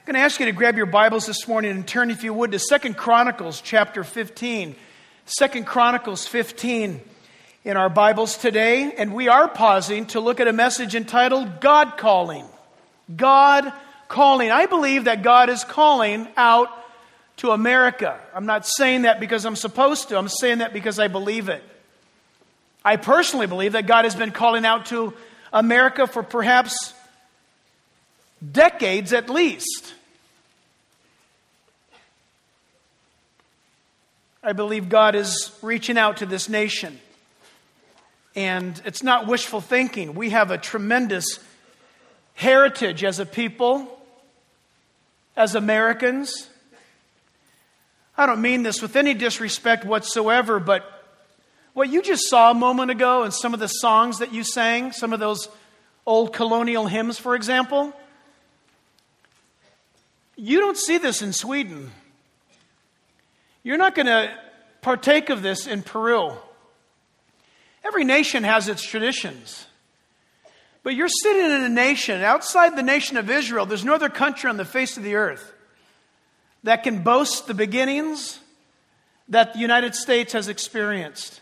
I'm going to ask you to grab your Bibles this morning and turn, if you would, to 2 Chronicles chapter 15. 2 Chronicles 15 in our Bibles today. And we are pausing to look at a message entitled God Calling. God Calling. I believe that God is calling out to America. I'm not saying that because I'm supposed to. I'm saying that because I believe it. I personally believe that God has been calling out to America for perhaps decades at least. I believe God is reaching out to this nation. And it's not wishful thinking. We have a tremendous heritage as a people, as Americans. I don't mean this with any disrespect whatsoever, but what you just saw a moment ago in some of the songs that you sang, some of those old colonial hymns, for example, you don't see this in Sweden. You're not going to partake of this in Peru. Every nation has its traditions. But you're sitting in a nation, outside the nation of Israel, there's no other country on the face of the earth that can boast the beginnings that the United States has experienced.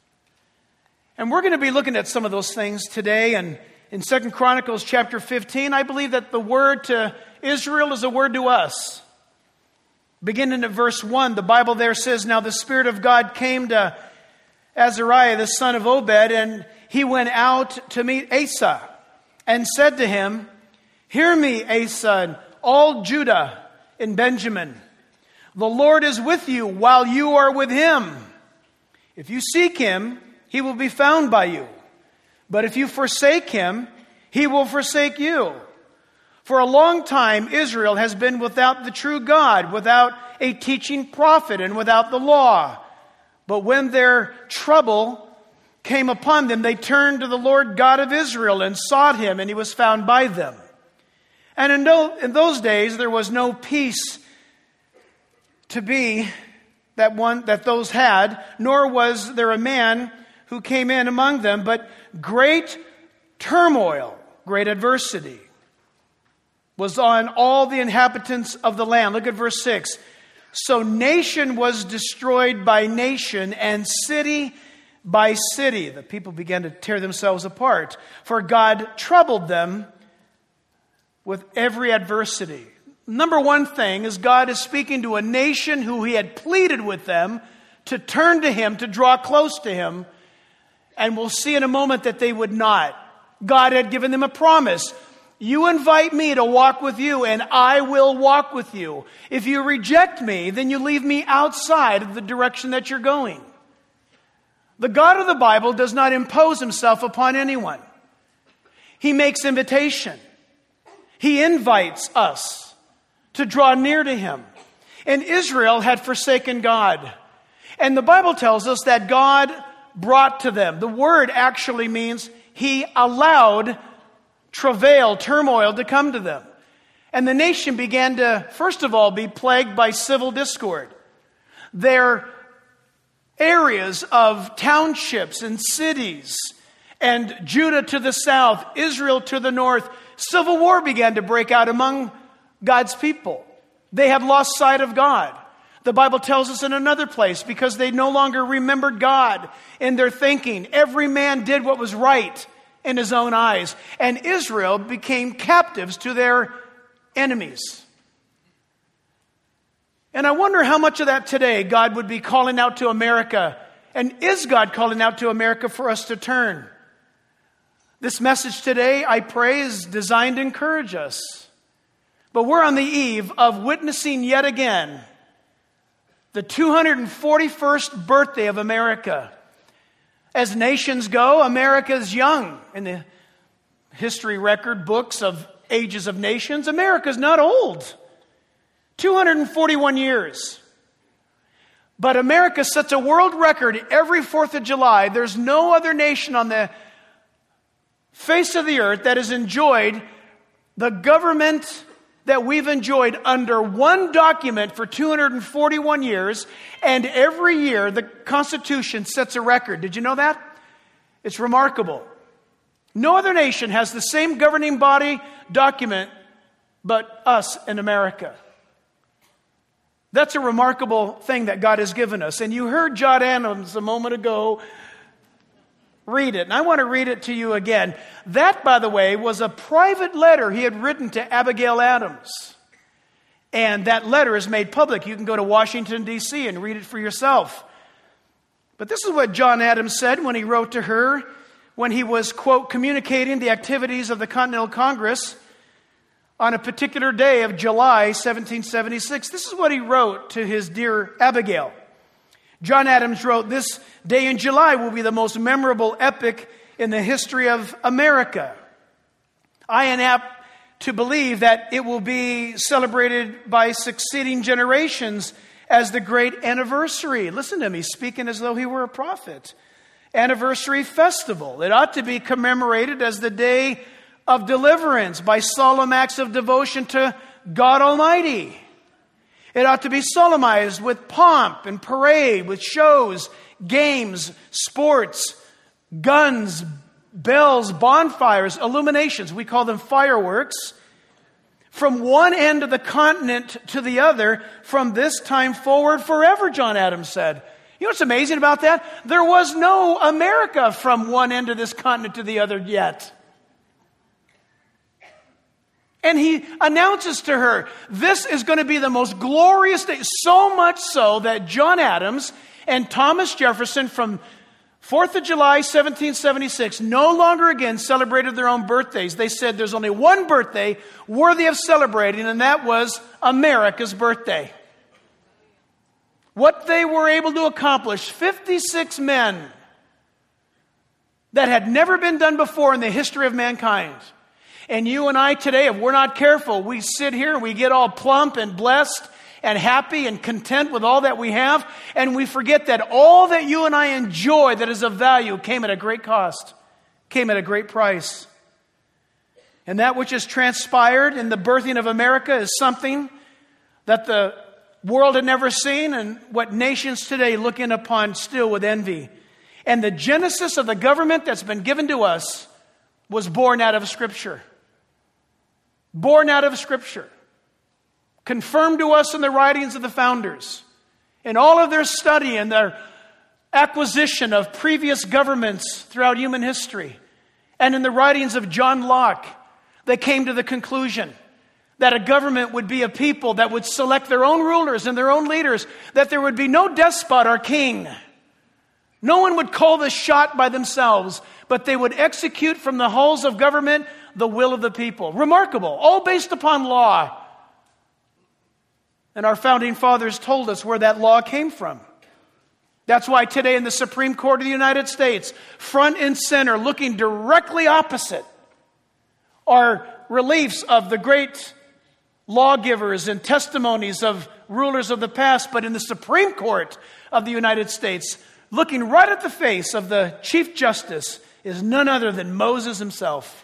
And we're going to be looking at some of those things today. And in 2 Chronicles chapter 15, I believe that the word to Israel is a word to us. Beginning at verse 1, the Bible there says, "Now the Spirit of God came to Azariah, the son of Obed, and he went out to meet Asa, and said to him, 'Hear me, Asa, and all Judah and Benjamin. The Lord is with you while you are with him. If you seek him, he will be found by you. But if you forsake him, he will forsake you. For a long time, Israel has been without the true God, without a teaching prophet, and without the law. But when their trouble came upon them, they turned to the Lord God of Israel and sought him, and he was found by them. And in those days, there was no peace to be that those had, nor was there a man who came in among them, but great turmoil, great adversity was on all the inhabitants of the land.'" Look at verse 6. "So nation was destroyed by nation, and city by city." The people began to tear themselves apart. "For God troubled them with every adversity." Number one thing is God is speaking to a nation who he had pleaded with them to turn to him, to draw close to him. And we'll see in a moment that they would not. God had given them a promise. "You invite me to walk with you, and I will walk with you. If you reject me, then you leave me outside of the direction that you're going." The God of the Bible does not impose himself upon anyone. He makes invitation. He invites us to draw near to him. And Israel had forsaken God. And the Bible tells us that God brought to them. The word actually means he allowed travail, turmoil to come to them. And the nation began to, first of all, be plagued by civil discord. Their areas of townships and cities, and Judah to the south, Israel to the north, civil war began to break out among God's people. They had lost sight of God. The Bible tells us in another place, because they no longer remembered God in their thinking. Every man did what was right in his own eyes. And Israel became captives to their enemies. And I wonder how much of that today God would be calling out to America. And is God calling out to America for us to turn? This message today, I pray, is designed to encourage us. But we're on the eve of witnessing yet again the 241st birthday of America. As nations go, America is young. In the history record books of ages of nations, America is not old. 241 years. But America sets a world record every 4th of July. There's no other nation on the face of the earth that has enjoyed the government that we've enjoyed under one document for 241 years, and every year the Constitution sets a record. Did you know that? It's remarkable. No other nation has the same governing body document but us in America. That's a remarkable thing that God has given us. And you heard John Adams a moment ago read it, and I want to read it to you again. That, by the way, was a private letter he had written to Abigail Adams. And that letter is made public. You can go to Washington, D.C. and read it for yourself. But this is what John Adams said when he wrote to her when he was, quote, communicating the activities of the Continental Congress on a particular day of July 1776. This is what he wrote to his dear Abigail. John Adams wrote, "This day in July will be the most memorable epoch in the history of America. I am apt to believe that it will be celebrated by succeeding generations as the great anniversary." Listen to me, speaking as though he were a prophet. Anniversary festival. It ought to be commemorated as the day of deliverance by solemn acts of devotion to God Almighty. It ought to be solemnized with pomp and parade, with shows, games, sports, guns, bells, bonfires, illuminations. We call them fireworks. From one end of the continent to the other, from this time forward forever, John Adams said. You know what's amazing about that? There was no America from one end of this continent to the other yet. And he announces to her, this is going to be the most glorious day. So much so that John Adams and Thomas Jefferson from 4th of July, 1776, no longer again celebrated their own birthdays. They said there's only one birthday worthy of celebrating, and that was America's birthday. What they were able to accomplish, 56 men that had never been done before in the history of mankind. And you and I today, if we're not careful, we sit here and we get all plump and blessed and happy and content with all that we have, and we forget that all that you and I enjoy that is of value came at a great cost, came at a great price. And that which has transpired in the birthing of America is something that the world had never seen, and what nations today look in upon still with envy. And the genesis of the government that's been given to us was born out of Scripture. Born out of Scripture. Confirmed to us in the writings of the founders. In all of their study and their acquisition of previous governments throughout human history. And in the writings of John Locke, they came to the conclusion that a government would be a people that would select their own rulers and their own leaders. That there would be no despot or king. No one would call the shot by themselves, but they would execute from the halls of government the will of the people. Remarkable, all based upon law. And our founding fathers told us where that law came from. That's why today in the Supreme Court of the United States, front and center, looking directly opposite, are reliefs of the great lawgivers and testimonies of rulers of the past. But in the Supreme Court of the United States, looking right at the face of the Chief Justice, is none other than Moses himself.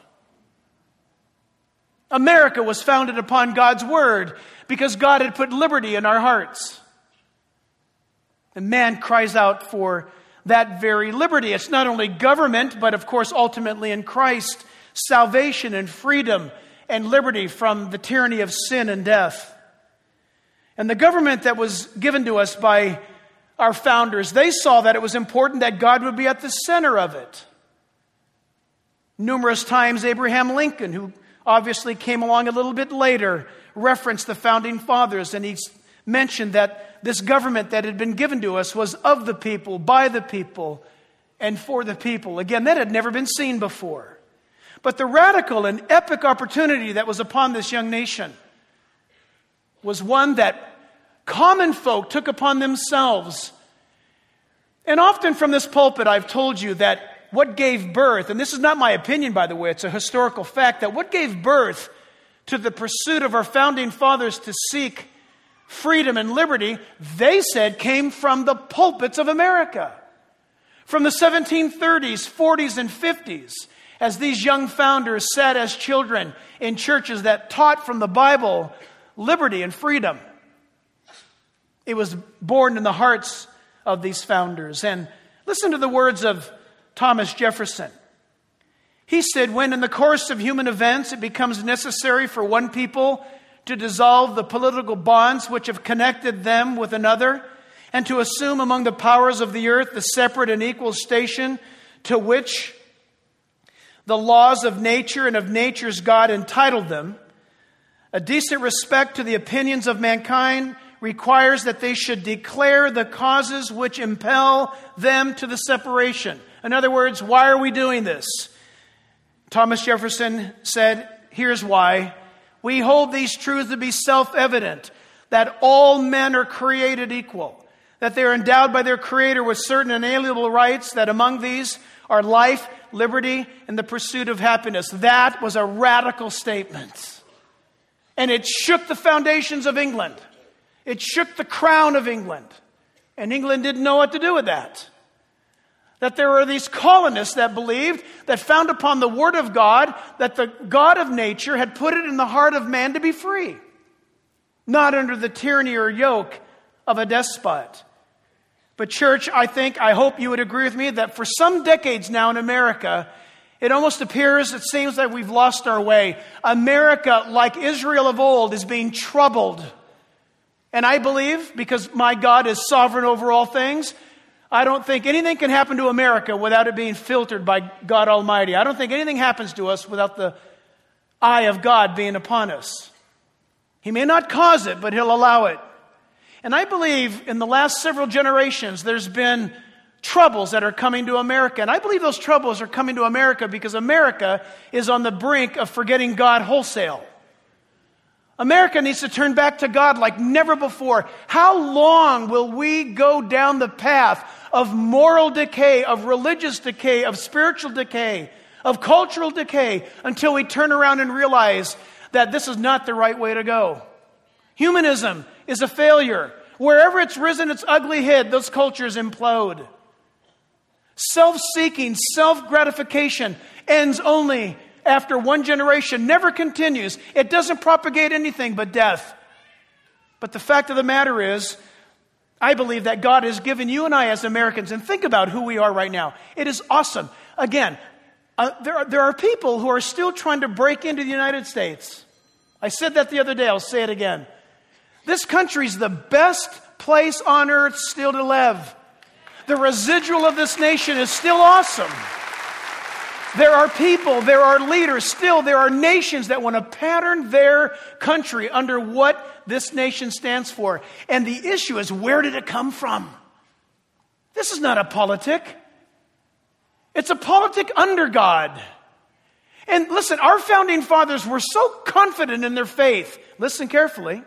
America was founded upon God's Word because God had put liberty in our hearts. And man cries out for that very liberty. It's not only government, but of course ultimately in Christ, salvation and freedom and liberty from the tyranny of sin and death. And the government that was given to us by our founders, they saw that it was important that God would be at the center of it. Numerous times Abraham Lincoln, who obviously came along a little bit later, referenced the founding fathers, and he mentioned that this government that had been given to us was of the people, by the people, and for the people. Again, that had never been seen before. But the radical and epic opportunity that was upon this young nation was one that common folk took upon themselves. And often from this pulpit, I've told you that what gave birth, and this is not my opinion, by the way, it's a historical fact, that what gave birth to the pursuit of our founding fathers to seek freedom and liberty, they said came from the pulpits of America. From the 1730s, 40s, and 50s, as these young founders sat as children in churches that taught from the Bible liberty and freedom. It was born in the hearts of these founders. And listen to the words of Thomas Jefferson. He said, when in the course of human events it becomes necessary for one people to dissolve the political bonds which have connected them with another, and to assume among the powers of the earth the separate and equal station to which the laws of nature and of nature's God entitled them. A decent respect to the opinions of mankind requires that they should declare the causes which impel them to the separation. In other words, why are we doing this? Thomas Jefferson said, here's why. We hold these truths to be self-evident, that all men are created equal, that they are endowed by their Creator with certain inalienable rights, that among these are life, liberty, and the pursuit of happiness. That was a radical statement. And it shook the foundations of England. It shook the crown of England. And England didn't know what to do with that. That there were these colonists that believed, that found upon the Word of God, that the God of nature had put it in the heart of man to be free, not under the tyranny or yoke of a despot. But church, I hope you would agree with me that for some decades now in America, it almost appears, it seems that we've lost our way. America, like Israel of old, is being troubled. And I believe, because my God is sovereign over all things, I don't think anything can happen to America without it being filtered by God Almighty. I don't think anything happens to us without the eye of God being upon us. He may not cause it, but He'll allow it. And I believe in the last several generations, there's been troubles that are coming to America. And I believe those troubles are coming to America because America is on the brink of forgetting God wholesale. America needs to turn back to God like never before. How long will we go down the path of moral decay, of religious decay, of spiritual decay, of cultural decay, until we turn around and realize that this is not the right way to go? Humanism is a failure. Wherever it's risen its ugly head, those cultures implode. Self-seeking, self-gratification ends only after one generation, never continues. It doesn't propagate anything but death. But the fact of the matter is, I believe that God has given you and I as Americans, and think about who we are right now. It is awesome. Again, there are people who are still trying to break into the United States. I said that the other day. I'll say it again. This country's the best place on earth still to live. The residual of this nation is still awesome. There are people, there are leaders, still there are nations that want to pattern their country under what this nation stands for. And the issue is, where did it come from? This is not a politic. It's a politic under God. And listen, our founding fathers were so confident in their faith, listen carefully,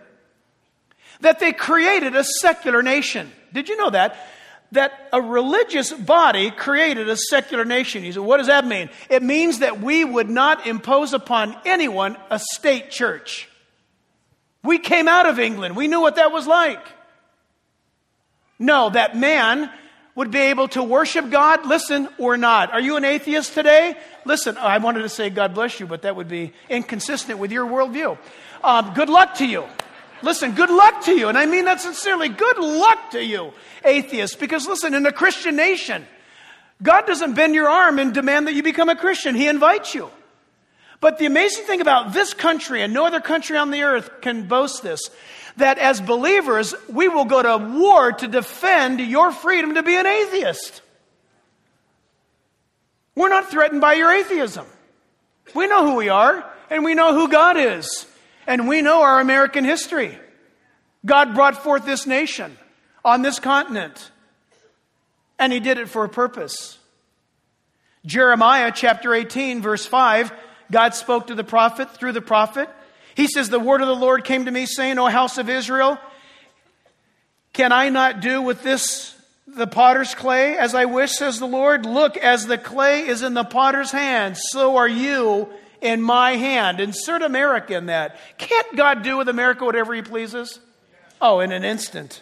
that they created a secular nation. Did you know that? That a religious body created a secular nation. You say, what does that mean? It means that we would not impose upon anyone a state church. We came out of England. We knew what that was like. No, that man would be able to worship God, listen, or not. Are you an atheist today? Listen, I wanted to say God bless you, but that would be inconsistent with your worldview. Good luck to you. Listen, good luck to you. And I mean that sincerely. Good luck to you, atheists. Because listen, in a Christian nation, God doesn't bend your arm and demand that you become a Christian. He invites you. But the amazing thing about this country, and no other country on the earth can boast this, that as believers, we will go to war to defend your freedom to be an atheist. We're not threatened by your atheism. We know who we are, and we know who God is. And we know our American history. God brought forth this nation on this continent. And He did it for a purpose. Jeremiah chapter 18, verse 5, God spoke to the prophet through the prophet. He says, the word of the Lord came to me saying, O house of Israel, can I not do with this the potter's clay as I wish, says the Lord? Look, as the clay is in the potter's hand, so are you in my hand. Insert America in that. Can't God do with America whatever He pleases? Oh, in an instant.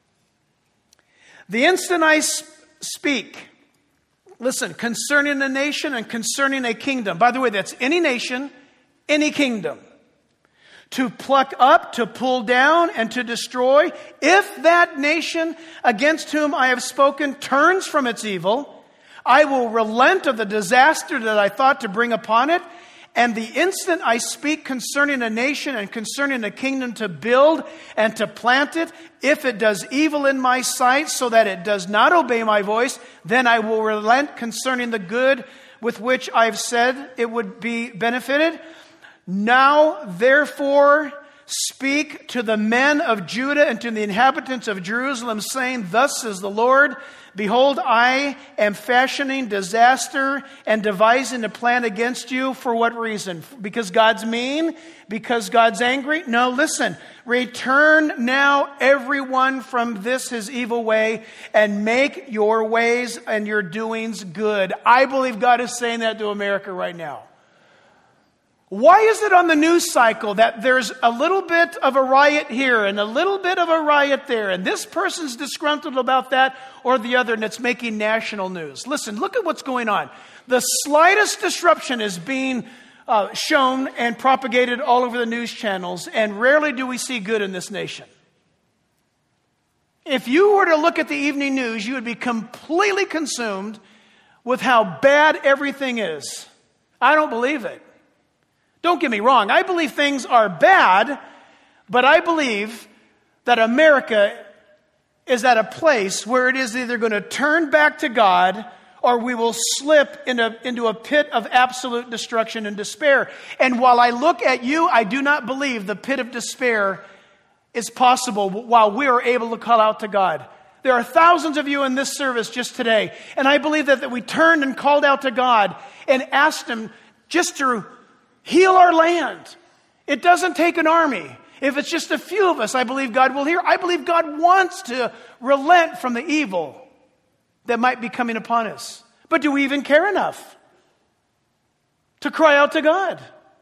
The instant I speak, listen, concerning a nation and concerning a kingdom. By the way, that's any nation, any kingdom. To pluck up, to pull down, and to destroy. If that nation against whom I have spoken turns from its evil, I will relent of the disaster that I thought to bring upon it, And the instant I speak concerning a nation and concerning a kingdom to build and to plant it, if it does evil in my sight so that it does not obey my voice, then I will relent concerning the good with which I've said it would be benefited. Now, therefore, speak to the men of Judah and to the inhabitants of Jerusalem, saying, thus says the Lord, behold, I am fashioning disaster and devising a plan against you. For what reason? Because God's mean? Because God's angry? No, listen. Return now everyone from this his evil way and make your ways and your doings good. I believe God is saying that to America right now. Why is it on the news cycle that there's a little bit of a riot here and a little bit of a riot there, and this person's disgruntled about that or the other, and it's making national news? Listen, look at what's going on. The slightest disruption is being shown and propagated all over the news channels, and rarely do we see good in this nation. If you were to look at the evening news, you would be completely consumed with how bad everything is. I don't believe it. Don't get me wrong. I believe things are bad, but I believe that America is at a place where it is either going to turn back to God or we will slip into a pit of absolute destruction and despair. And while I look at you, I do not believe the pit of despair is possible while we are able to call out to God. There are thousands of you in this service just today, and I believe that we turned and called out to God and asked Him just to heal our land. It doesn't take an army. If it's just a few of us, I believe God will hear. I believe God wants to relent from the evil that might be coming upon us. But do we even care enough to cry out to God?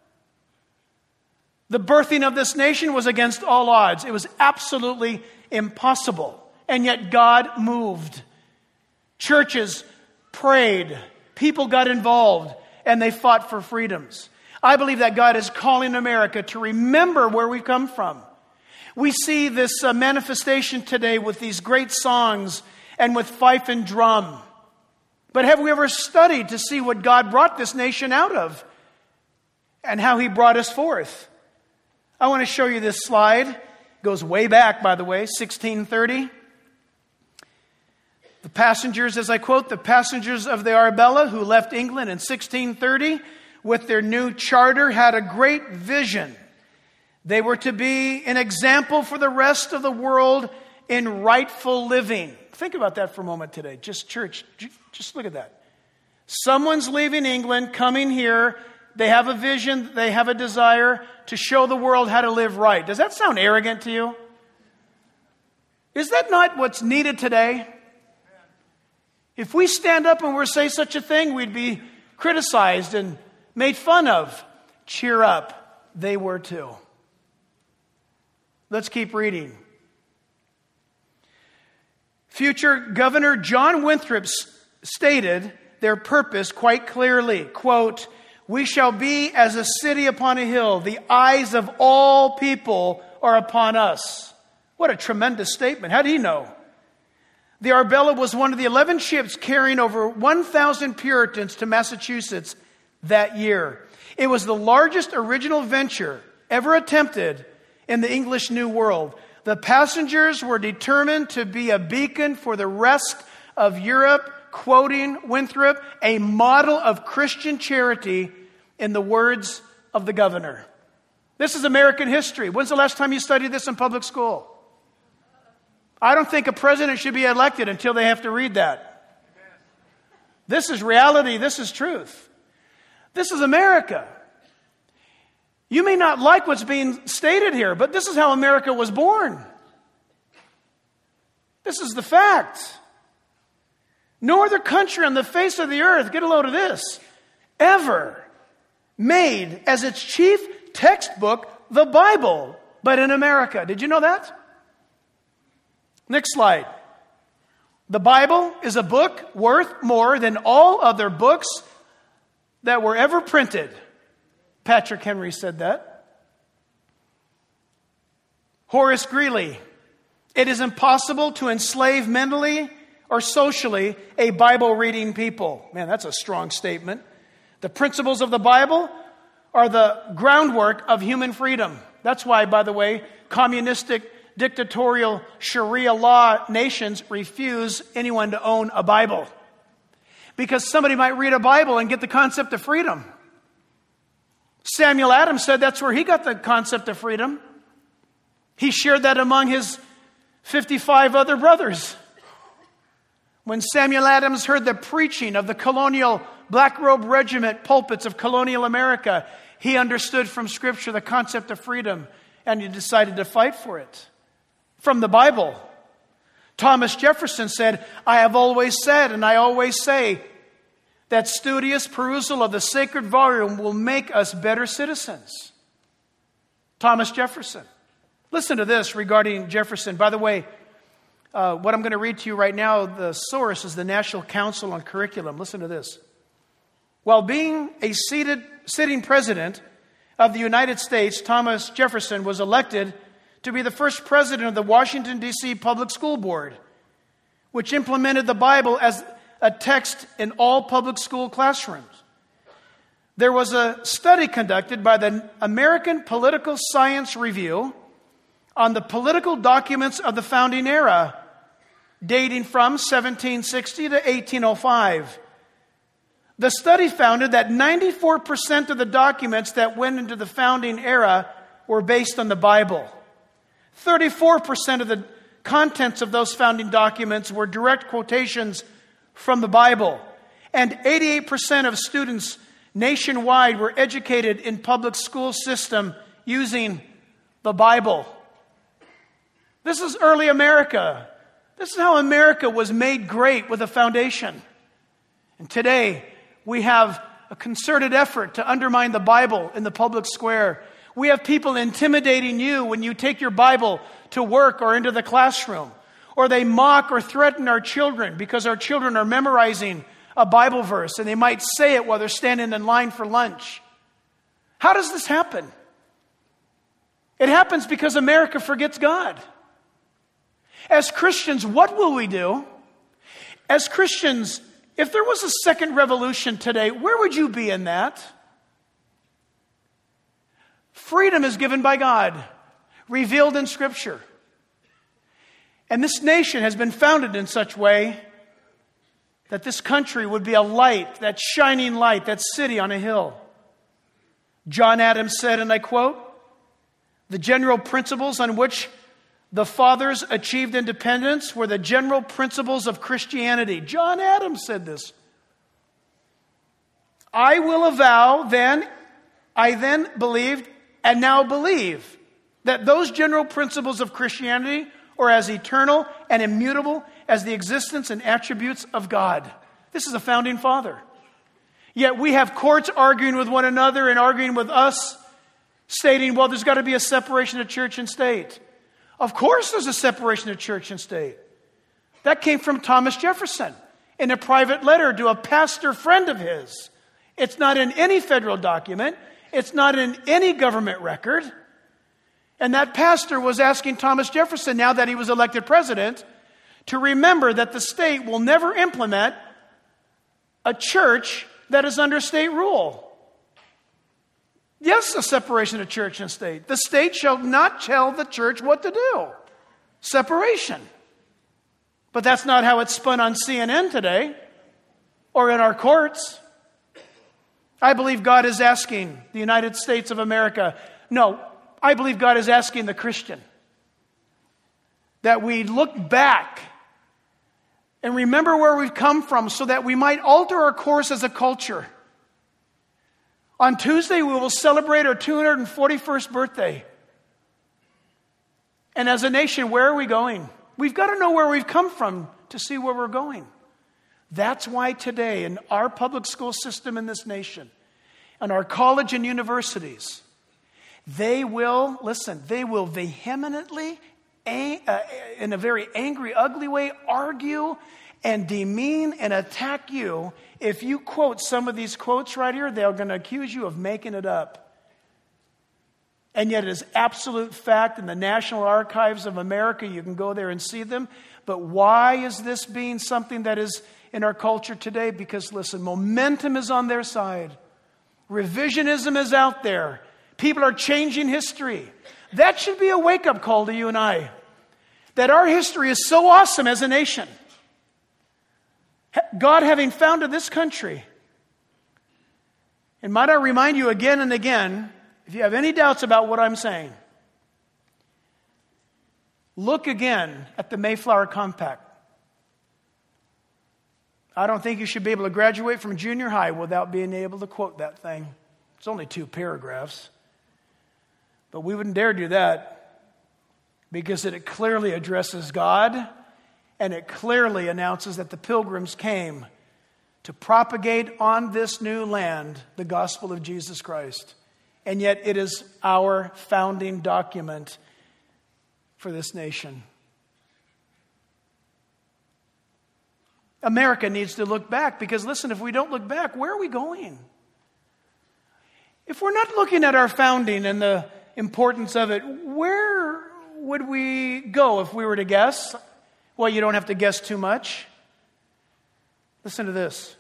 The birthing of this nation was against all odds. It was absolutely impossible. And yet God moved. Churches prayed. People got involved. And they fought for freedoms. I believe that God is calling America to remember where we've come from. We see this manifestation today with these great songs and with fife and drum. But have we ever studied to see what God brought this nation out of and how He brought us forth? I want to show you this slide. It goes way back, by the way, 1630. The passengers, as I quote, the passengers of the Arabella who left England in 1630 with their new charter had a great vision. They were to be an example for the rest of the world in rightful living. Think about that for a moment today. Just church, just look at that. Someone's leaving England, coming here. They have a vision, they have a desire to show the world how to live right. Does that sound arrogant to you? Is that not what's needed today? If we stand up and we say such a thing, we'd be criticized and made fun of. Cheer up. They were too. Let's keep reading. Future Governor John Winthrop stated their purpose quite clearly. Quote, we shall be as a city upon a hill. The eyes of all people are upon us. What a tremendous statement. How did he know? The Arbella was one of the 11 ships carrying over 1,000 Puritans to Massachusetts that year. It was the largest original venture ever attempted in the English New World. The passengers were determined to be a beacon for the rest of Europe, quoting Winthrop, a model of Christian charity in the words of the governor. This is American history. When's the last time you studied this in public school? I don't think a president should be elected until they have to read that. This is reality. This is truth. This is America. You may not like what's being stated here, but this is how America was born. This is the fact. No other country on the face of the earth, get a load of this, ever made as its chief textbook the Bible, but in America. Did you know that? Next slide. The Bible is a book worth more than all other books that were ever printed. Patrick Henry said that. Horace Greeley. It is impossible to enslave mentally or socially a Bible-reading people. Man, that's a strong statement. The principles of the Bible are the groundwork of human freedom. That's why, by the way, communistic, dictatorial, Sharia law nations refuse anyone to own a Bible. Because somebody might read a Bible and get the concept of freedom. Samuel Adams said that's where he got the concept of freedom. He shared that among his 55 other brothers. When Samuel Adams heard the preaching of the colonial Black Robe Regiment pulpits of colonial America, he understood from Scripture the concept of freedom, and he decided to fight for it. From the Bible, Thomas Jefferson said, "I have always said, and I always say, that studious perusal of the sacred volume will make us better citizens." Thomas Jefferson. Listen to this regarding Jefferson. By the way, what I'm going to read to you right now, the source is the National Council on Curriculum. Listen to this. While being a sitting president of the United States, Thomas Jefferson was elected to be the first president of the Washington, D.C. Public School Board, which implemented the Bible as a text in all public school classrooms. There was a study conducted by the American Political Science Review on the political documents of the founding era, dating from 1760 to 1805. The study found that 94% of the documents that went into the founding era were based on the Bible. 34% of the contents of those founding documents were direct quotations from the Bible. And 88% of students nationwide were educated in public school system using the Bible. This is early America. This is how America was made great, with a foundation. And today, we have a concerted effort to undermine the Bible in the public square. We have people intimidating you when you take your Bible to work or into the classroom. Or they mock or threaten our children because our children are memorizing a Bible verse and they might say it while they're standing in line for lunch. How does this happen? It happens because America forgets God. As Christians, what will we do? As Christians, if there was a second revolution today, where would you be in that? Freedom is given by God, revealed in Scripture. And this nation has been founded in such a way that this country would be a light, that shining light, that city on a hill. John Adams said, and I quote, "The general principles on which the fathers achieved independence were the general principles of Christianity." John Adams said this. "I will avow then, I then believed and now believe that those general principles of Christianity are as eternal and immutable as the existence and attributes of God." This is a founding father. Yet we have courts arguing with one another and arguing with us, stating, well, there's got to be a separation of church and state. Of course there's a separation of church and state. That came from Thomas Jefferson in a private letter to a pastor friend of his. It's not in any federal document. It's not in any government record. And that pastor was asking Thomas Jefferson, now that he was elected president, to remember that the state will never implement a church that is under state rule. Yes, a separation of church and state. The state shall not tell the church what to do. Separation. But that's not how it's spun on CNN today or in our courts. I believe God is asking the United States of America, I believe God is asking the Christian that we look back and remember where we've come from so that we might alter our course as a culture. On Tuesday, we will celebrate our 241st birthday. And as a nation, where are we going? We've got to know where we've come from to see where we're going. That's why today in our public school system in this nation, and our college and universities, they will vehemently, in a very angry, ugly way, argue and demean and attack you. If you quote some of these quotes right here, they're going to accuse you of making it up. And yet it is absolute fact in the National Archives of America. You can go there and see them. But why is this being something that is in our culture today? Because listen, momentum is on their side. Revisionism is out there. People are changing history. That should be a wake-up call to you and I. That our history is so awesome as a nation. God having founded this country. And might I remind you again and again, if you have any doubts about what I'm saying, look again at the Mayflower Compact. I don't think you should be able to graduate from junior high without being able to quote that thing. It's only 2 paragraphs. But we wouldn't dare do that because it clearly addresses God and it clearly announces that the Pilgrims came to propagate on this new land the gospel of Jesus Christ. And yet it is our founding document for this nation. America needs to look back because, listen, if we don't look back, where are we going? If we're not looking at our founding and the importance of it, where would we go if we were to guess? Well, you don't have to guess too much. Listen to this.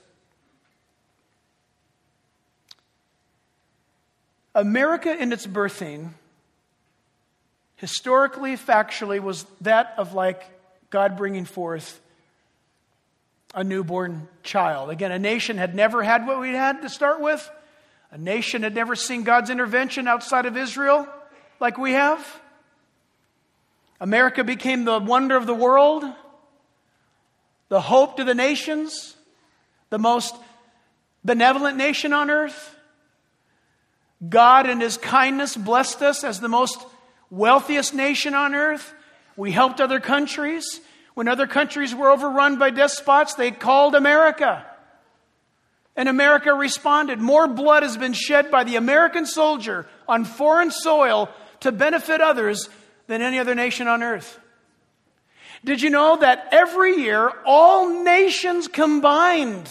America in its birthing, historically, factually, was that of like God bringing forth a newborn child. Again, a nation had never had what we had to start with. A nation had never seen God's intervention outside of Israel like we have. America became the wonder of the world, the hope to the nations, the most benevolent nation on earth. God in His kindness blessed us as the most wealthiest nation on earth. We helped other countries. When other countries were overrun by despots, they called America. And America responded. More blood has been shed by the American soldier on foreign soil to benefit others than any other nation on earth. Did you know that every year, all nations combined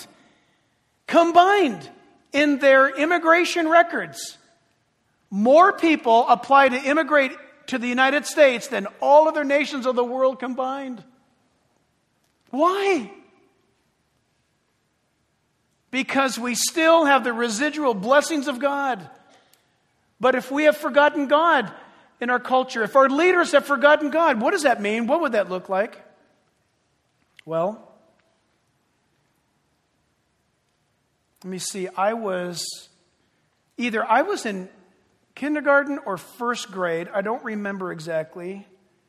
in their immigration records, more people apply to immigrate to the United States than all other nations of the world combined? Why? Because we still have the residual blessings of God. But if we have forgotten God in our culture, if our leaders have forgotten God, what does that mean? What would that look like? Well, let me see. I was in kindergarten or first grade. I don't remember exactly.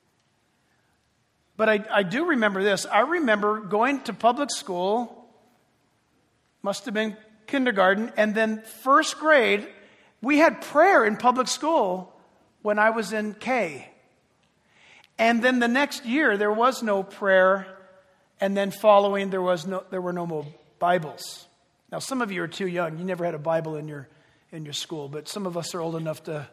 But I do remember this. I remember going to public school, must have been kindergarten, and then first grade, we had prayer in public school when I was in K. And then the next year, there was no prayer, and then following, there were no more Bibles. Now, some of you are too young. You never had a Bible in your school, but some of us are old enough to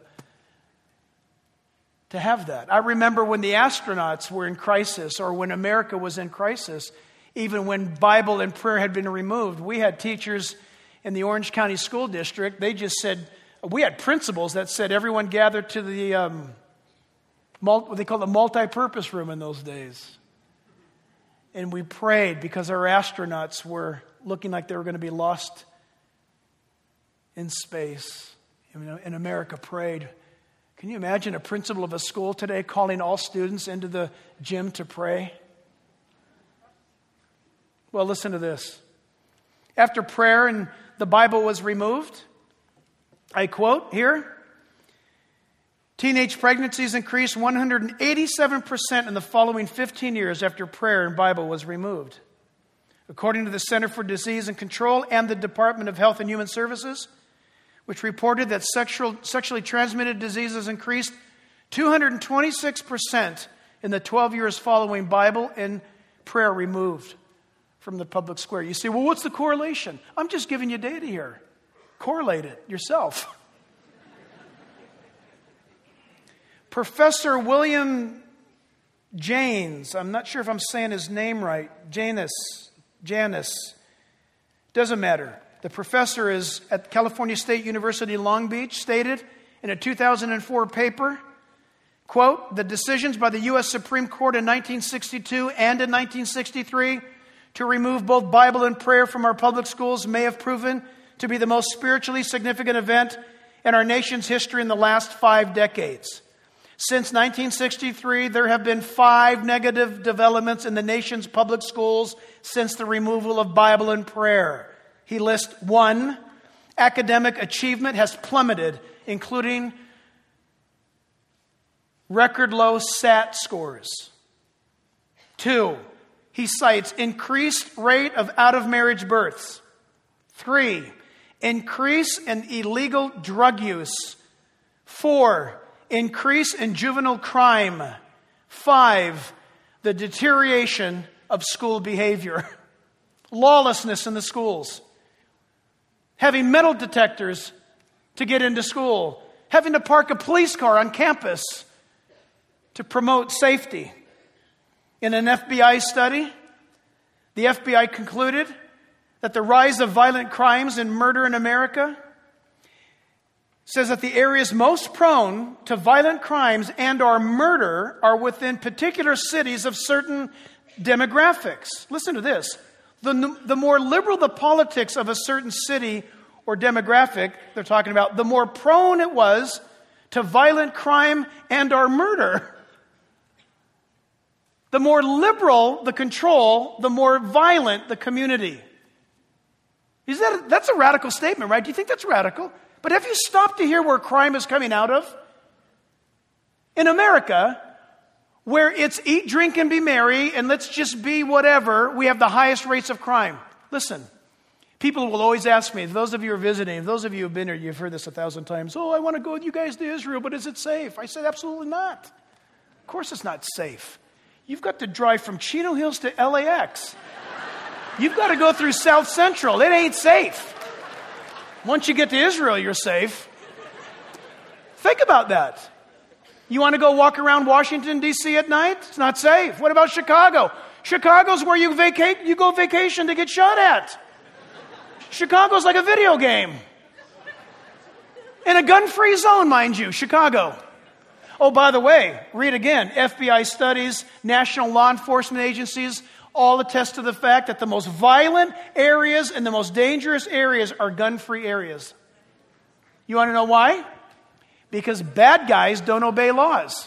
have that. I remember when the astronauts were in crisis, or when America was in crisis, even when Bible and prayer had been removed. We had teachers in the Orange County School District. They just said, we had principals that said everyone gathered to the, what they called the multi-purpose room in those days. And we prayed because our astronauts were looking like they were going to be lost in space. And America prayed. Can you imagine a principal of a school today calling all students into the gym to pray? Well, listen to this. After prayer and the Bible was removed, I quote here, teenage pregnancies increased 187% in the following 15 years after prayer and Bible was removed. According to the Center for Disease and Control and the Department of Health and Human Services, which reported that sexually transmitted diseases increased 226% in the 12 years following Bible and prayer removed from the public square. You say, well, what's the correlation? I'm just giving you data here. Correlate it yourself. Professor William Janes, I'm not sure if I'm saying his name right, Janus, doesn't matter. The professor is at California State University, Long Beach, stated in a 2004 paper, quote, the decisions by the U.S. Supreme Court in 1962 and in 1963 to remove both Bible and prayer from our public schools may have proven to be the most spiritually significant event in our nation's history in the last 5 decades. Since 1963, there have been 5 negative developments in the nation's public schools since the removal of Bible and prayer. He lists 1, academic achievement has plummeted, including record low SAT scores. 2, he cites increased rate of out-of-marriage births. 3, increase in illegal drug use. 4, increase in juvenile crime. 5, the deterioration of school behavior. Lawlessness in the schools. Having metal detectors to get into school. Having to park a police car on campus to promote safety. In an FBI study, the FBI concluded that the rise of violent crimes and murder in America says that the areas most prone to violent crimes and or murder are within particular cities of certain demographics. Listen to this. The more liberal the politics of a certain city or demographic they're talking about, the more prone it was to violent crime and or murder. The more liberal the control, the more violent the community. That's a radical statement, right? Do you think that's radical? But have you stopped to hear where crime is coming out of? In America, where it's eat, drink, and be merry, and let's just be whatever, we have the highest rates of crime. Listen, people will always ask me, those of you who are visiting, those of you who have been here, you've heard this 1,000 times, I want to go with you guys to Israel, but is it safe? I said, absolutely not. Of course it's not safe. You've got to drive from Chino Hills to LAX. You've got to go through South Central. It ain't safe. Once you get to Israel, you're safe. Think about that. You want to go walk around Washington, D.C. at night? It's not safe. What about Chicago? Chicago's where you go vacation to get shot at. Chicago's like a video game. In a gun-free zone, mind you, Chicago. Oh, by the way, read again. FBI studies, national law enforcement agencies, all attest to the fact that the most violent areas and the most dangerous areas are gun-free areas. You want to know why? Because bad guys don't obey laws.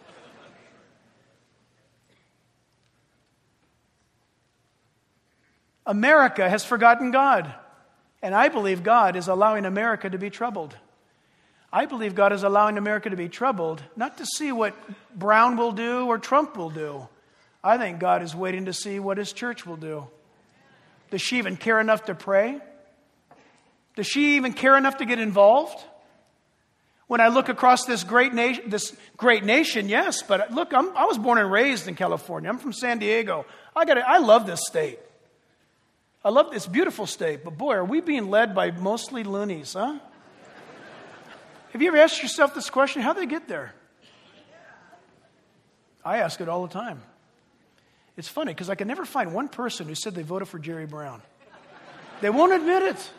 America has forgotten God. And I believe God is allowing America to be troubled. I believe God is allowing America to be troubled, not to see what Brown will do or Trump will do. I think God is waiting to see what His church will do. Does she even care enough to pray? Does she even care enough to get involved? When I look across this great nation, yes, but look, I was born and raised in California. I'm from San Diego. I love this state. I love this beautiful state, but boy, are we being led by mostly loonies, huh? Have you ever asked yourself this question? How did they get there? I ask it all the time. It's funny because I can never find one person who said they voted for Jerry Brown. They won't admit it.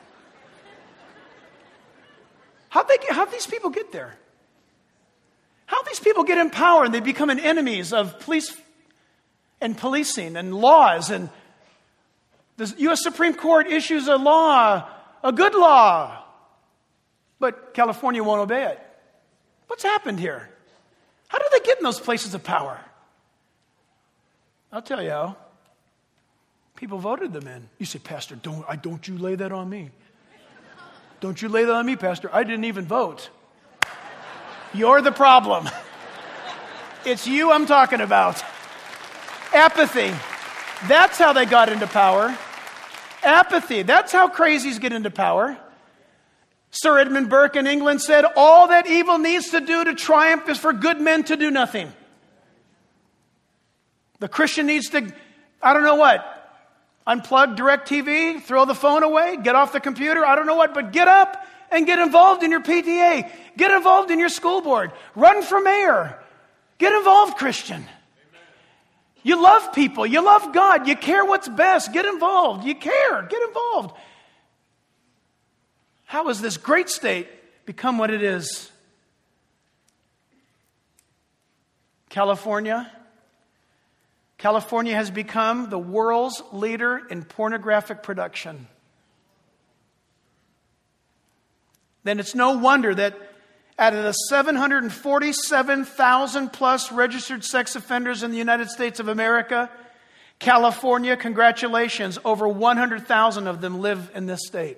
How'd these people get there? How'd these people get in power and they become enemies of police and policing and laws? And the U.S. Supreme Court issues a law, a good law, but California won't obey it. What's happened here? How did they get in those places of power? I'll tell you how. People voted them in. You say, Pastor, don't you lay that on me. Don't you lay that on me, Pastor. I didn't even vote. You're the problem. It's you I'm talking about. Apathy. That's how they got into power. Apathy. That's how crazies get into power. Sir Edmund Burke in England said, all that evil needs to do to triumph is for good men to do nothing. The Christian needs to, I don't know what, unplug DirecTV, throw the phone away, get off the computer, I don't know what, but get up and get involved in your PTA. Get involved in your school board. Run for mayor. Get involved, Christian. You love people. You love God. You care what's best. Get involved. You care. Get involved. How has this great state become what it is? California has become the world's leader in pornographic production. then it's no wonder that out of the 747,000 plus registered sex offenders in the United States of America, California, congratulations, over 100,000 of them live in this state.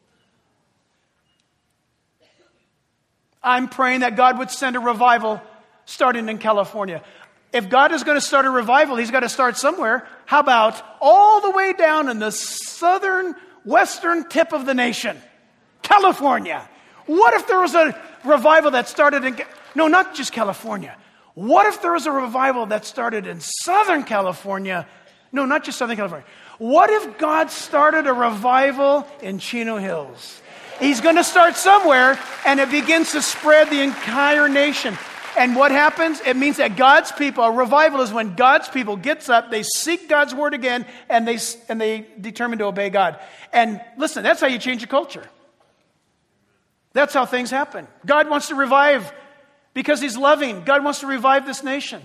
I'm praying that God would send a revival starting in California. If God is going to start a revival, He's got to start somewhere. How about all the way down in the southern, western tip of the nation? California. What if there was a revival that started in... No, not just California. What if there was a revival that started in Southern California? No, not just Southern California. What if God started a revival in Chino Hills? He's going to start somewhere, and it begins to spread the entire nation. And what happens? It means that God's people, a revival is when God's people gets up, they seek God's word again, and they determine to obey God. And listen, that's how you change a culture. That's how things happen. God wants to revive because He's loving. God wants to revive this nation.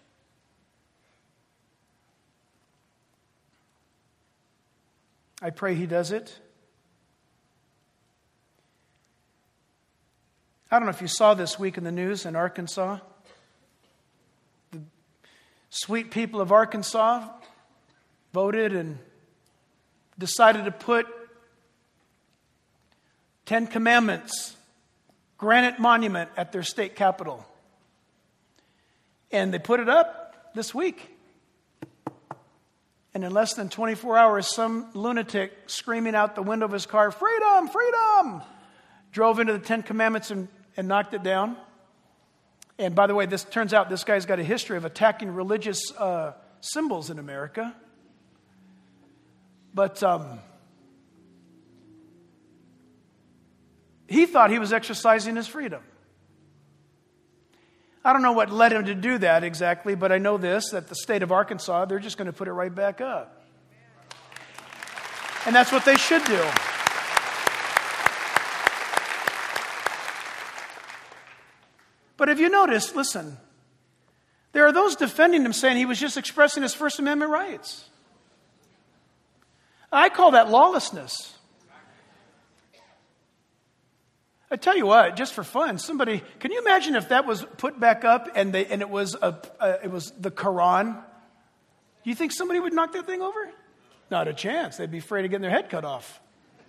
I pray He does it. I don't know if you saw this week in the news in Arkansas. The sweet people of Arkansas voted and decided to put 10 Commandments granite monument at their state capitol. And they put it up this week. And in less than 24 hours, some lunatic screaming out the window of his car, "Freedom, freedom!" drove into the 10 Commandments and knocked it down. And by the way, this turns out this guy's got a history of attacking religious symbols in America. But he thought he was exercising his freedom. I don't know what led him to do that exactly, but I know this, that the state of Arkansas, they're just going to put it right back up. And that's what they should do. But if you notice, listen, there are those defending him saying he was just expressing his First Amendment rights. I call that lawlessness. I tell you what, just for fun, can you imagine if that was put back up and it was the Quran? Do you think somebody would knock that thing over? Not a chance. They'd be afraid of getting their head cut off.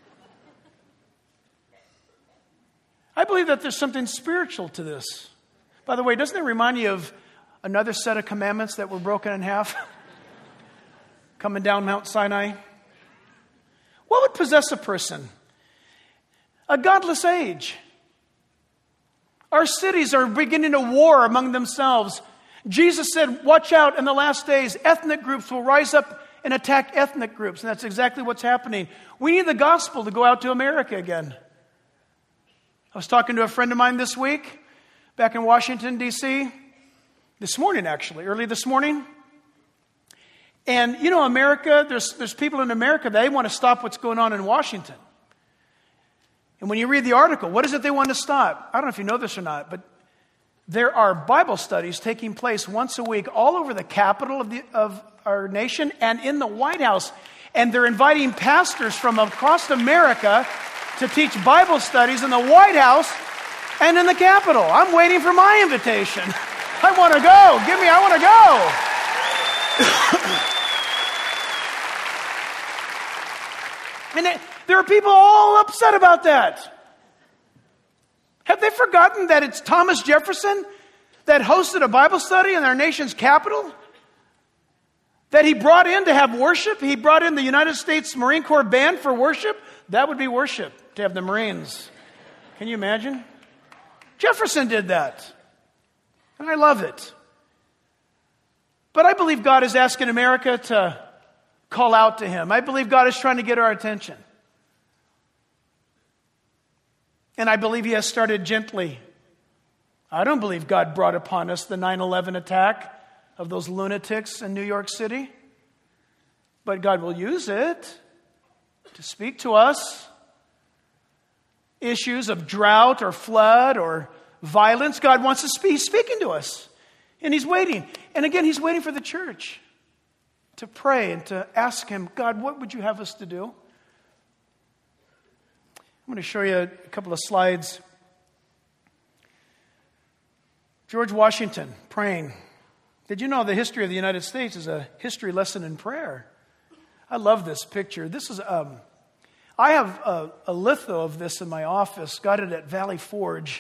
I believe that there's something spiritual to this. By the way, doesn't it remind you of another set of commandments that were broken in half? Coming down Mount Sinai. What would possess a person? A godless age. Our cities are beginning a war among themselves. Jesus said, watch out in the last days. Ethnic groups will rise up and attack ethnic groups. And that's exactly what's happening. We need the gospel to go out to America again. I was talking to a friend of mine this week, back in Washington, D.C. This morning, actually, early this morning. And, you know, America, there's people in America, they want to stop what's going on in Washington. And when you read the article, what is it they want to stop? I don't know if you know this or not, but there are Bible studies taking place once a week all over the capital of our nation and in the White House. And they're inviting pastors from across America to teach Bible studies in the White House and in the Capitol. I'm waiting for my invitation. I want to go. I want to go. And there are people all upset about that. Have they forgotten that it's Thomas Jefferson that hosted a Bible study in our nation's capital? That he brought in to have worship? He brought in the United States Marine Corps band for worship? That would be worship, to have the Marines. Can you imagine? Jefferson did that. And I love it. But I believe God is asking America to call out to Him. I believe God is trying to get our attention. And I believe He has started gently. I don't believe God brought upon us the 9/11 attack of those lunatics in New York City. But God will use it to speak to us. Issues of drought or flood or violence, God wants to speak. He's speaking to us. And He's waiting. And again, He's waiting for the church to pray and to ask Him, God, what would you have us to do? I'm going to show you a couple of slides. George Washington praying. Did you know the history of the United States is a history lesson in prayer? I love this picture. This is I have a litho of this in my office. Got it at Valley Forge.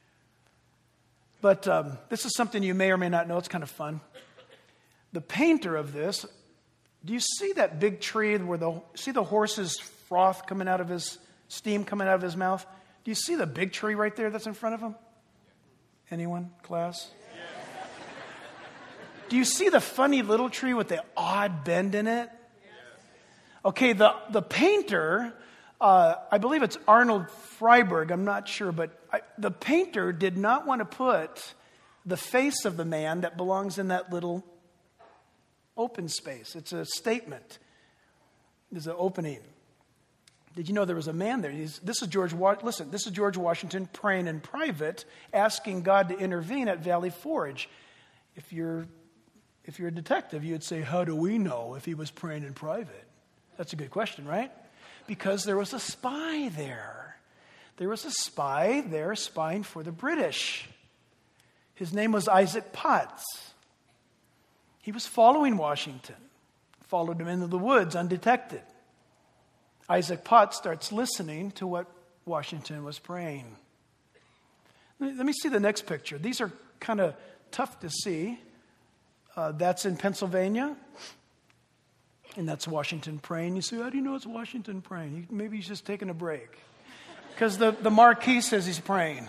But this is something you may or may not know. It's kind of fun. The painter of this, do you see that big tree where see the horse's froth coming out of his, steam coming out of his mouth? Do you see the big tree right there that's in front of him? Anyone? Class? Yes. Do you see the funny little tree with the odd bend in it? Yes. Okay, the painter, I believe it's Arnold Freiberg, I'm not sure, but the painter did not want to put the face of the man that belongs in that little open space. It's a statement. There's an opening. Did you know there was a man there? This is George Washington praying in private, asking God to intervene at Valley Forge. If you're a detective, you'd say, how do we know if he was praying in private? That's a good question, right? Because there was a spy there. There was a spy there spying for the British. His name was Isaac Potts. He was following Washington, followed him into the woods undetected. Isaac Potts starts listening to what Washington was praying. Let me see the next picture. These are kind of tough to see. That's in Pennsylvania. And that's Washington praying. You say, how do you know it's Washington praying? Maybe he's just taking a break. Because the marquee says he's praying.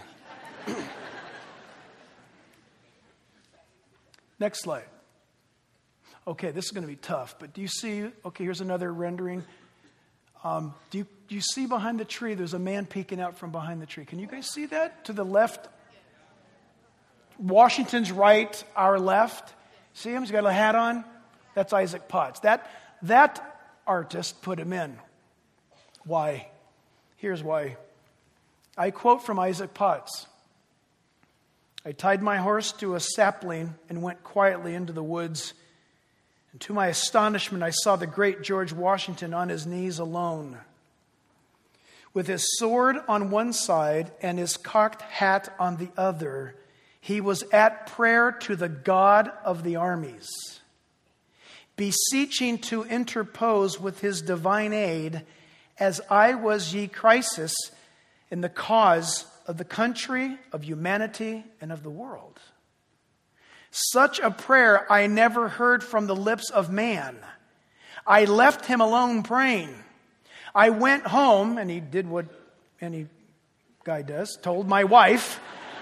Next slide. Okay, this is going to be tough. But do you see, okay, here's another rendering. Do you see behind the tree, there's a man peeking out from behind the tree. Can you guys see that? To the left. Washington's right, our left. See him? He's got a hat on. That's Isaac Potts. That artist put him in. Why? Here's why. I quote from Isaac Potts. I tied my horse to a sapling and went quietly into the woods. And to my astonishment, I saw the great George Washington on his knees alone, with his sword on one side and his cocked hat on the other. He was at prayer to the God of the armies, beseeching to interpose with his divine aid, as I was ye crisis in the cause of the country, of humanity, and of the world. Such a prayer I never heard from the lips of man. I left him alone praying. I went home, and he did what any guy does, told my wife.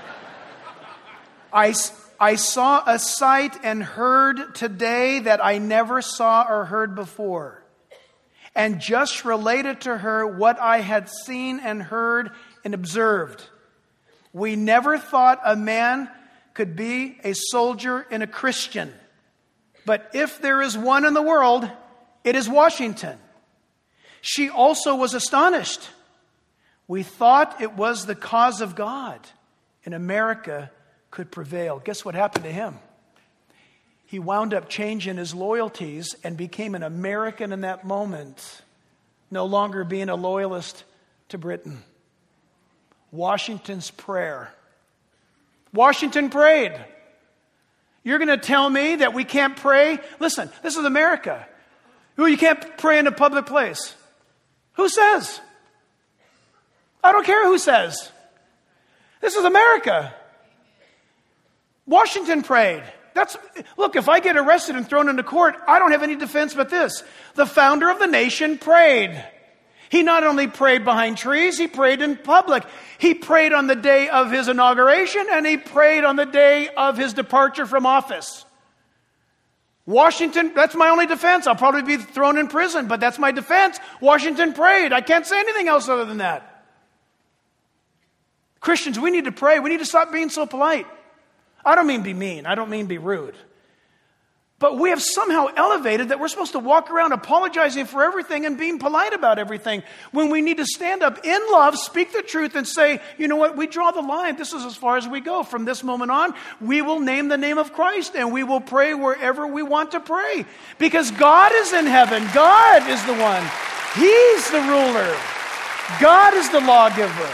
I saw a sight and heard today that I never saw or heard before, and just related to her what I had seen and heard and observed. We never thought a man could be a soldier and a Christian. But if there is one in the world, it is Washington. She also was astonished. We thought it was the cause of God, and America could prevail. Guess what happened to him? He wound up changing his loyalties and became an American in that moment, no longer being a loyalist to Britain. Washington's prayer. Washington prayed. You're going to tell me that we can't pray? Listen, this is America. You can't pray in a public place. Who says? I don't care who says. This is America. Washington prayed. Look, if I get arrested and thrown into court, I don't have any defense but this. The founder of the nation prayed. He not only prayed behind trees, he prayed in public. He prayed on the day of his inauguration, and he prayed on the day of his departure from office. Washington, that's my only defense. I'll probably be thrown in prison, but that's my defense. Washington prayed. I can't say anything else other than that. Christians, we need to pray. We need to stop being so polite. I don't mean be mean. I don't mean be rude. But we have somehow elevated that we're supposed to walk around apologizing for everything and being polite about everything, when we need to stand up in love, speak the truth, and say, you know what, we draw the line. This is as far as we go. From this moment on, we will name the name of Christ, and we will pray wherever we want to pray. Because God is in heaven. God is the one. He's the ruler. God is the lawgiver.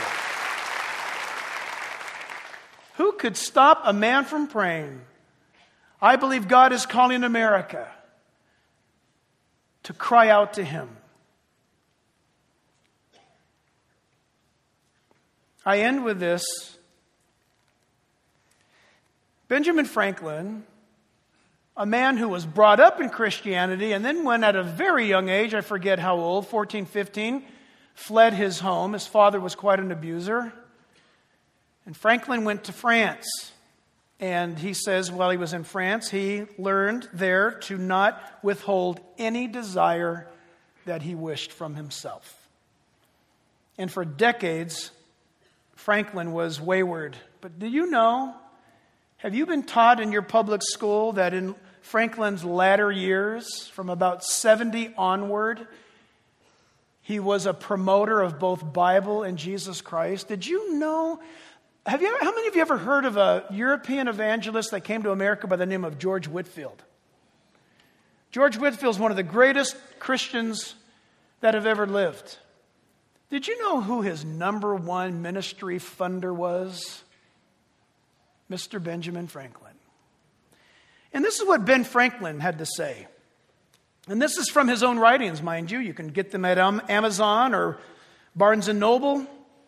Who could stop a man from praying? I believe God is calling America to cry out to Him. I end with this. Benjamin Franklin, a man who was brought up in Christianity and then when at a very young age, I forget how old, 14, 15, fled his home. His father was quite an abuser. And Franklin went to France. And he says while he was in France, he learned there to not withhold any desire that he wished from himself. And for decades, Franklin was wayward. But do you know, have you been taught in your public school that in Franklin's latter years, from about 70 onward, he was a promoter of both Bible and Jesus Christ? Did you know? How many of you ever heard of a European evangelist that came to America by the name of George Whitefield? George Whitefield is one of the greatest Christians that have ever lived. Did you know who his number one ministry funder was? Mr. Benjamin Franklin. And this is what Ben Franklin had to say. And this is from his own writings, mind you. You can get them at Amazon or Barnes & Noble.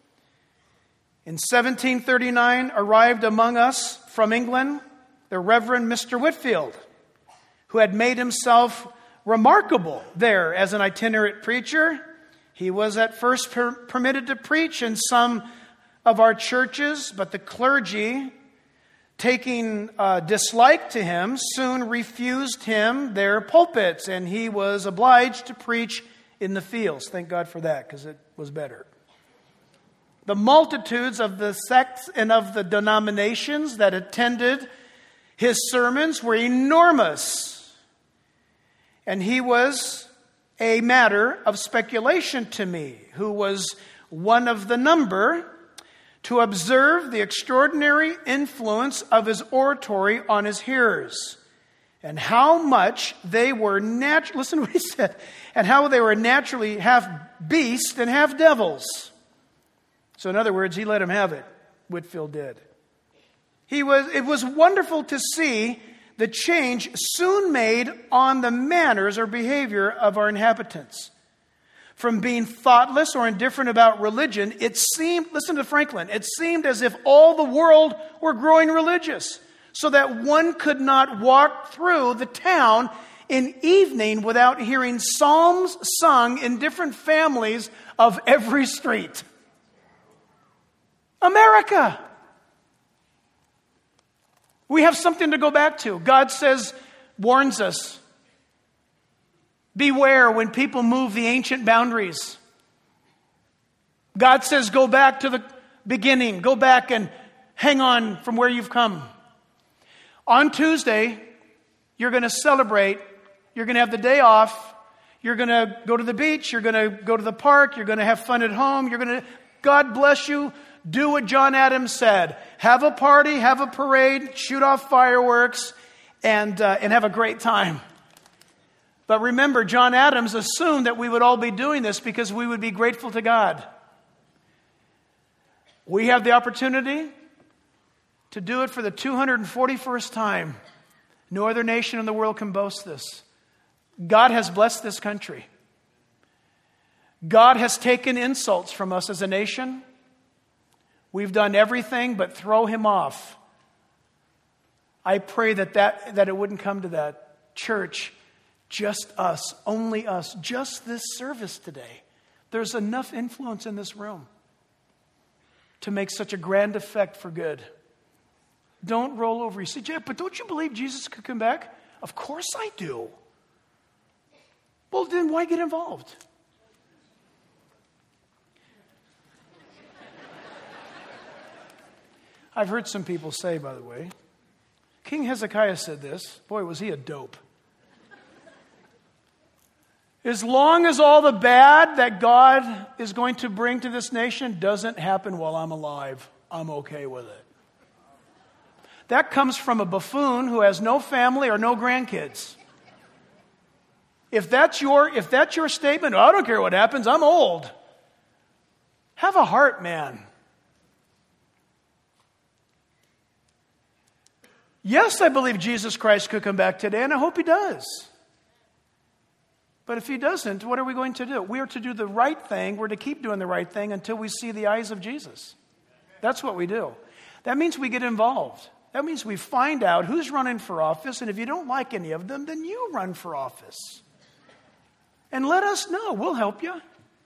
In 1739, arrived among us from England the Reverend Mr. Whitefield, who had made himself remarkable there as an itinerant preacher. He was at first permitted to preach in some of our churches, but the clergy, taking dislike to him, soon refused him their pulpits, and he was obliged to preach in the fields. Thank God for that, because it was better. The multitudes of the sects and of the denominations that attended his sermons were enormous. And he was a matter of speculation to me, who was one of the number, to observe the extraordinary influence of his oratory on his hearers, and how much they were listen to what he said, and how they were naturally half beast and half devils. So in other words, he let him have it. Whitefield did. It was wonderful to see the change soon made on the manners or behavior of our inhabitants. From being thoughtless or indifferent about religion, it seemed, listen to Franklin, it seemed as if all the world were growing religious, so that one could not walk through the town in evening without hearing psalms sung in different families of every street. America. We have something to go back to. God warns us, beware when people move the ancient boundaries. God says, go back to the beginning. Go back and hang on from where you've come. On Tuesday, you're going to celebrate. You're going to have the day off. You're going to go to the beach. You're going to go to the park. You're going to have fun at home. God bless you. Do what John Adams said. Have a party, have a parade, shoot off fireworks, and have a great time. But remember, John Adams assumed that we would all be doing this because we would be grateful to God. We have the opportunity to do it for the 241st time. No other nation in the world can boast this. God has blessed this country. God has taken insults from us as a nation. We've done everything but throw him off. I pray that it wouldn't come to that. Church, just us, only us, just this service today. There's enough influence in this room to make such a grand effect for good. Don't roll over. You say, Jeff, but don't you believe Jesus could come back? Of course I do. Well, then why get involved? I've heard some people say, by the way, King Hezekiah said this. Boy, was he a dope. As long as all the bad that God is going to bring to this nation doesn't happen while I'm alive, I'm okay with it. That comes from a buffoon who has no family or no grandkids. If that's your statement, I don't care what happens, I'm old. Have a heart, man. Yes, I believe Jesus Christ could come back today, and I hope he does. But if he doesn't, what are we going to do? We are to do the right thing. We're to keep doing the right thing until we see the eyes of Jesus. That's what we do. That means we get involved. That means we find out who's running for office, and if you don't like any of them, then you run for office. And let us know. We'll help you.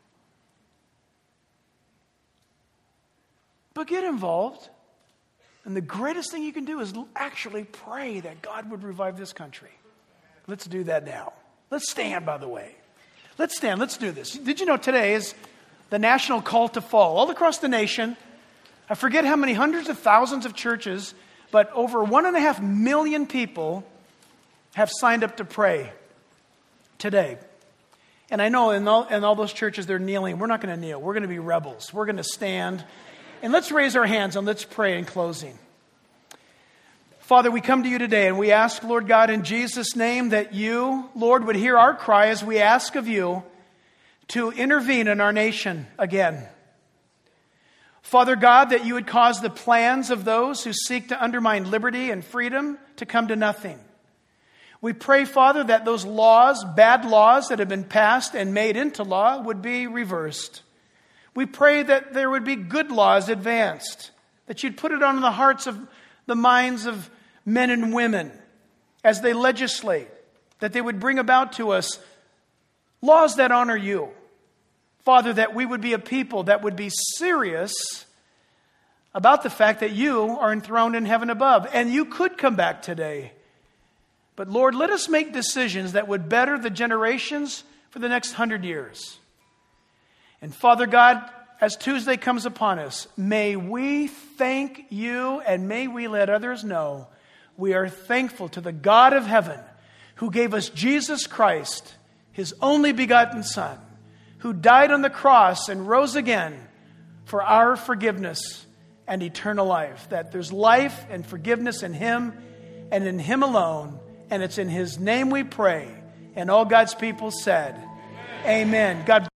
But get involved. And the greatest thing you can do is actually pray that God would revive this country. Let's do that now. Let's stand, by the way. Let's stand. Let's do this. Did you know today is the national call to fall? All across the nation, I forget how many hundreds of thousands of churches, but over 1.5 million people have signed up to pray today. And I know in all those churches they're kneeling. We're not going to kneel. We're going to be rebels. We're going to stand. And let's raise our hands and let's pray in closing. Father, we come to you today and we ask, Lord God, in Jesus' name that you, Lord, would hear our cry as we ask of you to intervene in our nation again. Father God, that you would cause the plans of those who seek to undermine liberty and freedom to come to nothing. We pray, Father, that those laws, bad laws that have been passed and made into law would be reversed. We pray that there would be good laws advanced, that you'd put it on the hearts of the minds of men and women as they legislate, that they would bring about to us laws that honor you. Father, that we would be a people that would be serious about the fact that you are enthroned in heaven above, and you could come back today. But Lord, let us make decisions that would better the generations for the next 100 years. And Father God, as Tuesday comes upon us, may we thank you and may we let others know we are thankful to the God of heaven who gave us Jesus Christ, his only begotten Son, who died on the cross and rose again for our forgiveness and eternal life. That there's life and forgiveness in him and in him alone. And it's in his name we pray. And all God's people said, Amen. God